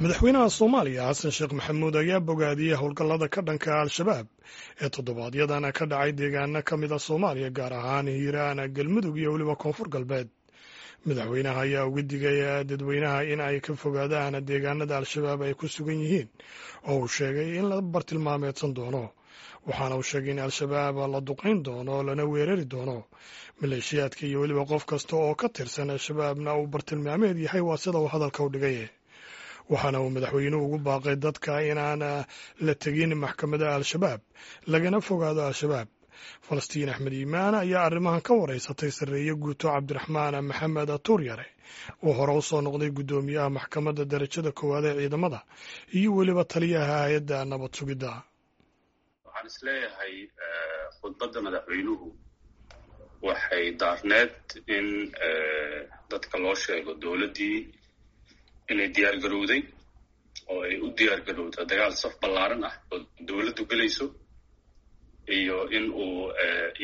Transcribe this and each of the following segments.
madaxweynaha Soomaaliya Xasan Sheekh Maxamuud ayaa bogaadiyay howlgallada ka dhanka al-shabaab ee toddobaadyadana ka dhacay deegaano ka mid ah Soomaaliya gaar ahaan Hiiraan, Galmudug iyo weliba Koonfur Galbeed. Madaxweynaha ayaa uga digay dadweynaha in ay ka fogaadaan deegaanada al-shabaab ay ku sugan yihiin oo uu sheegay in la bartilmaameedsan doono. waxaana uu sheegay in al-shabaab la duqayn doono lana weerari doono maleeshiyaadka iyo weliba qof kasta oo ka tirsan al-shabaabna uu bartilmaameed yahay. waa sida uu hadalka u dhigay. waxaana uu madaxweynuhu ugu baaqay dadka inaan la tegin maxkamadda al-shabaab lagana fogaado al-shabaab. falastiin axmed iimaan ayaa arrimahan ka wareysatay sarreeye guuto cabdiraxmaan maxamed tuuryare oo hore u soo noqday guddoomiyaha maxkamadda darajada koowaad ee ciidamada iyo weliba taliyaha hay-adda nabad sugidda. waxaan isleeyahay khudbadda madaxweynuhu waxay daarneed in dadka loo sheego dowladdii inay diyaar garowday oo ay u diyaar garowda dagaal saf ballaaran ah oo dowladdu gelayso iyo in uu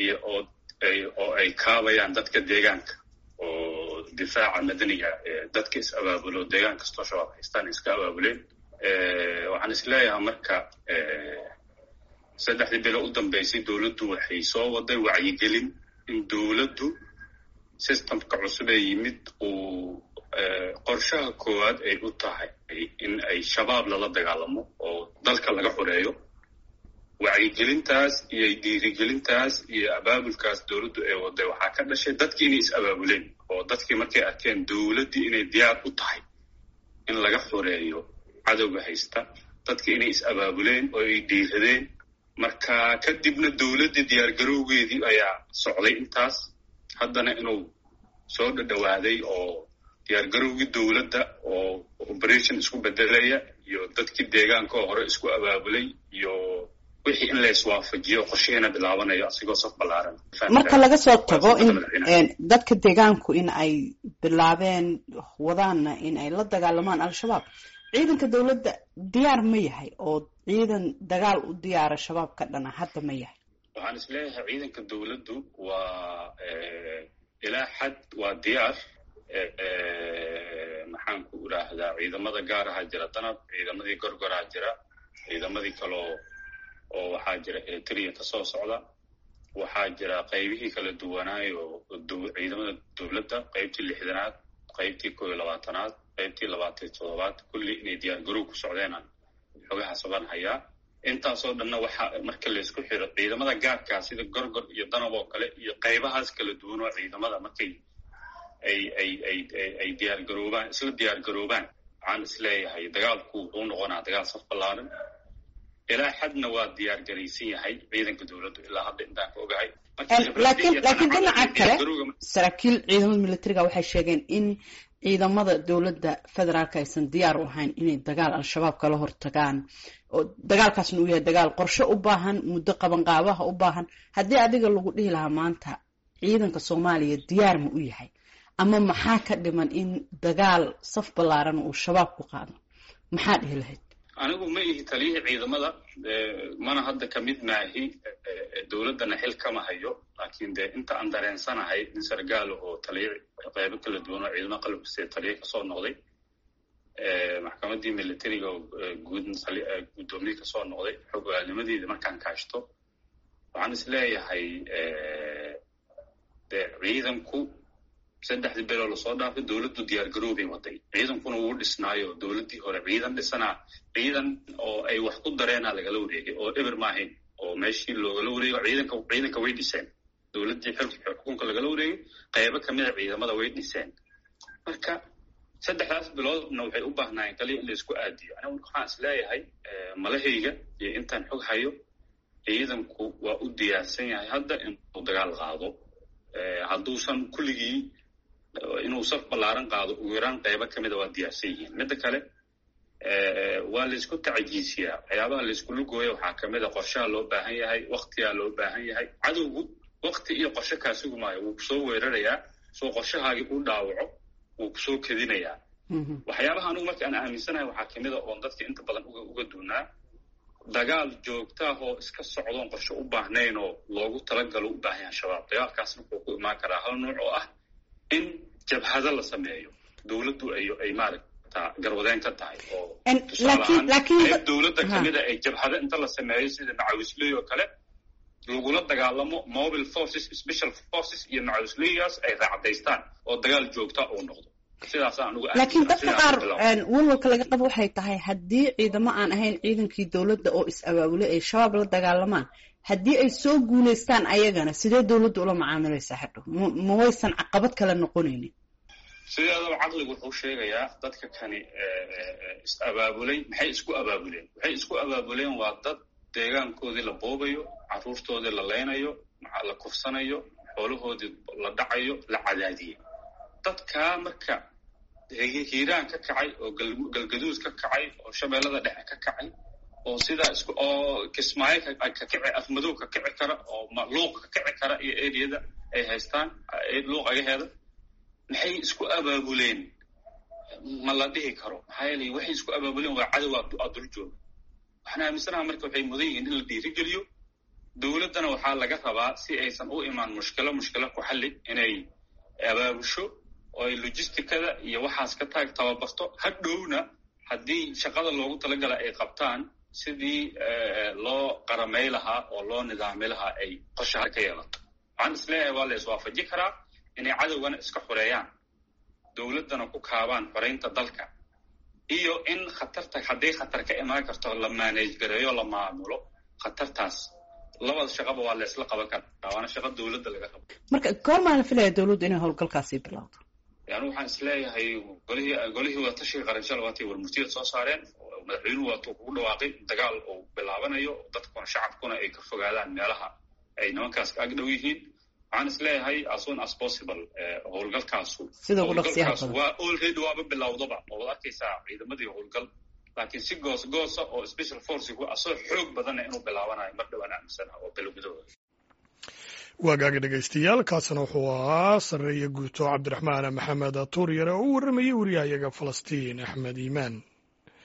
oo ay kaabayaan dadka deegaanka oo difaaca madaniga dadka is abaabulo deegaan kastoo shabaab haystaan iska abaabuleen. waxaan isleeyahay marka saddexdii bilo u dambeysay dowladdu waxay soo waday wacyigelin in dowladdu systemka cusub ee yimid uu qorshaha koowaad ay u tahay in ay shabaab lala dagaalamo oo dalka laga xoreeyo. wacyigelintaas iyo dhiirigelintaas iyo abaabulkaas dowladdu ay waday waxaa ka dhashay dadkii inay is abaabuleen oo dadkii markay arkeen dowladdii inay diyaar u tahay in laga xoreeyo cadowga haysta, dadkii inay is abaabuleen oo ay dhiiradeen. marka kadibna dowladdii diyaargarowgeedii ayaa socday intaas. haddana inuu soo dhadhawaaday oo diyaargarowgii dowladda oo operation isku bedelaya iyo dadkii deegaanka oo hore isku abaabulay iyo wixii in la iswaafajiyo qorsheena bilaabanayo asigoo saf ballaaran. marka laga soo tago in dadka deegaanku in ay bilaabeen wadaana in ay la dagaalamaan al-shabaab, ciidanka dowladda diyaar ma yahay oo ciidan dagaal u diyaara shabaab ka dhana hadda ma yahay? waxaan isleeyahay ciidanka dowladdu waa ilaa xad waa diyaar. maxaan ku idhaahdaa ciidamada gaaraha jira danab, ciidamadii gorgoraa jira, ciidamadii kaloo oo waxaa jira eritrea ka soo socda, waxaa jira qaybihii kala duwanaayo ciidamada dowladda, qaybtii 6aad, qaybtii 21aad, qaybtii 27aad, kulli inay diyaar garow ku socdeenaan xogaha saban hayaa. intaasoo dhanna waxaa marka laysku xiro ciidamada gaarkaa sida gorgor iyo danab oo kale iyo qaybahaas kala duwan oo ciidamada markay ay diyaargaroobaan isla diyaargaroobaan waxaan isleeyahay dagaalku wuxuu noqonaa dagaal saf ballaaran. ilaa xadna waa diyaar garaysan yahay ciidanka dowladdu ilaa hadda intaan ka ogahay. laakiin dhinaca kale saraakiil ciidamada militariga waxay sheegeen in ciidamada dowladda federaalka aysan diyaar u ahayn inay dagaal al-shabaab kala hortagaan oo dagaalkaasna uu yahay dagaal qorshe u baahan, muddo qabanqaabaha u baahan. haddii adiga lagu dhihi lahaa maanta ciidanka Soomaaliya diyaar ma u yahay ama maxaa ka dhiman in dagaal saf ballaaran uu shabaab ku qaado, maxaa dhihi lahayd? anigu ma ihi taliyihii ciidamada, mana hadda ka mid maahi dowladdana xil kama hayo. laakiin dee inta aan dareensanahay in sargaal oo taliye qaybo kala duwan oo ciidamada qalabkiisa taliye kasoo noqday, maxkamaddii militariga oo guddoomiye kasoo noqday, xogaalnimadeeda markaan kaashto waxaan isleeyahay dee ciidanku saddexdii biloo lasoo dhaafay dowladdu diyaargaroobay waday. ciidankuna wuu dhisnaayo dowladdii hore ciidan dhisanaa, ciidan oo ay wax ku dareenaa lagala wareegay oo eber maahayn oo meeshii loogala wareego ciidanka way dhiseen. dowladdii xukunka lagala wareegay qaybo kamida ciidamada way dhiseen. marka saddexdaas biloodna waxay u baahnaayeen kaliya in la isku aadiyo. anigu waxaan isleeyahay malahayga iyo intaan xog hayo ciidanku waa u diyaarsan yahay hadda inuu dagaal qaado. hadduusan kulligii inuu saf ballaaran qaado ugu yaraan qaybo kamida waa diyaarsan yihiin. midda kale waa laysku tacajiisiyaa. waxyaabaha laysku lugooya waxaa kamid a qorshaha loo baahan yahay, waktigaa loo baahan yahay. cadowgu wakti iyo qorshe kaa sugi maayo, wuu kusoo weerarayaa. soo qorshahaagii u dhaawaco wuu kusoo kedinayaa. waxyaabaha anugu marka aan aaminsanahay waxaa kamid a oon dadka inta badan uga duunaa dagaal joogtaah oo iska socdoon qorshe u baahnayn oo loogu talagalo u baahan yahay shabaab. dagaalkaasna wuxuu ku imaan karaa hal nuuc oo ah in jabhado la sameeyo dowladdu ay maaragta garwadeen ka tahay oo laakiin dowladda kamida ay jabhada inta la sameeyo sida macawisley oo kale lagula dagaalamo mobile forces special forces iyo macawisleygaas ay raacdaystaan oo dagaal joogta uu noqdo laakiin dadka qaar walwalka laga qabo waxay tahay haddii ciidamo aan ahayn ciidankii dowladda oo is-abaabulay ay shabaab la dagaalamaan haddii ay soo guulaystaan ayagana sidee dowladda ula macaamilaysaa hadhow ma waysan caqabad kale noqonaynin sideedaba caqligu wuxuu sheegayaa dadka kani is-abaabulay maxay isku abaabuleen waxay isku abaabuleen waa dad deegaankoodii la boobayo carruurtoodii la leynayo la kufsanayo xoolahoodii la dhacayo la cadaadiyey dadkaa marka hiiraan ka kacay oo galgaduud ka kacay oo shabeellada dhexe ka kacay oo sidaa oo kismaayo ka kici afmadow ka kici kara oo luuq ka kici kara iyo eriyada ay haystaan luuq agaheeda maxay isku abaabuleen ma la dhihi karo maxaa yeelay waxay isku abaabuleen waa cadow adul jooga waxaan aaminsanaha marka waxay mudan yihiin in la dhiirigeliyo dowladdana waxaa laga rabaa si aysan u imaan mushkilo ku xalli inay abaabusho oo ay logisticada iyo waxaas ka tababarto hadhowna haddii shaqada loogu talagala ay qabtaan sidii loo qaramay lahaa oo loo nidaami lahaa ay qorshaha ka yeelato waxaan isleeyahay waa la iswaafaji karaa inay cadowgana iska xoreeyaan dowladdana ku kaabaan xoreynta dalka iyo in hadday khatar ka imaan karto la manage gareeyo la maamulo khatartaas labada shaqaba waa la isla qaban karaa waana shaqo dowladda laga qabo marka goormaa la filaya dowladdu inay howlgalkaasi bilowdo yani waxaan isleeyahay golihii wadatashiga qaranshal waatay warmurtiyada soo saareen madaxweynuhu waatuu kugu dhawaaqay dagaal uu bilaabanayo dadkuna shacabkuna ay ka fogaadaan meelaha ay nimankaas ka agdhow yihiin waxaan isleeyahay as soon as possible howlgalkaasu waa already waaba bilowdaba oo wad arkaysaa ciidamadii howlgal laakiin si goosa oo special forcegu asoo xoog badanna inuu bilaabanayo mar dhowaan aaminsanaha oo galgudooda waagaaga dhegaystayaal kaasna wuxuu ahaa sarreeye guuto cabdiraxmaan maxamed tuuryare oo u warramayey wariyahayaga falastiin axmed iimaan